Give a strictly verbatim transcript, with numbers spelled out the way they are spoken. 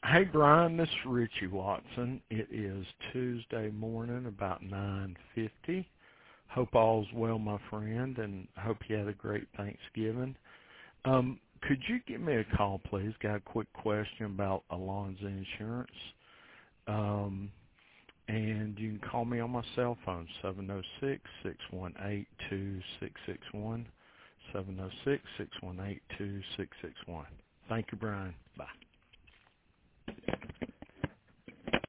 Hey, Brian, this is Richie Watson. It is Tuesday morning, about nine fifty. Hope all's well, my friend, and hope you had a great Thanksgiving. Um, could you give me a call, please? Got a quick question about Alonzo Insurance. Um, and you can call me on my cell phone, seven oh six, six one eight, two six six one, seven oh six, six one eight, two six six one. Thank you, Brian. Bye.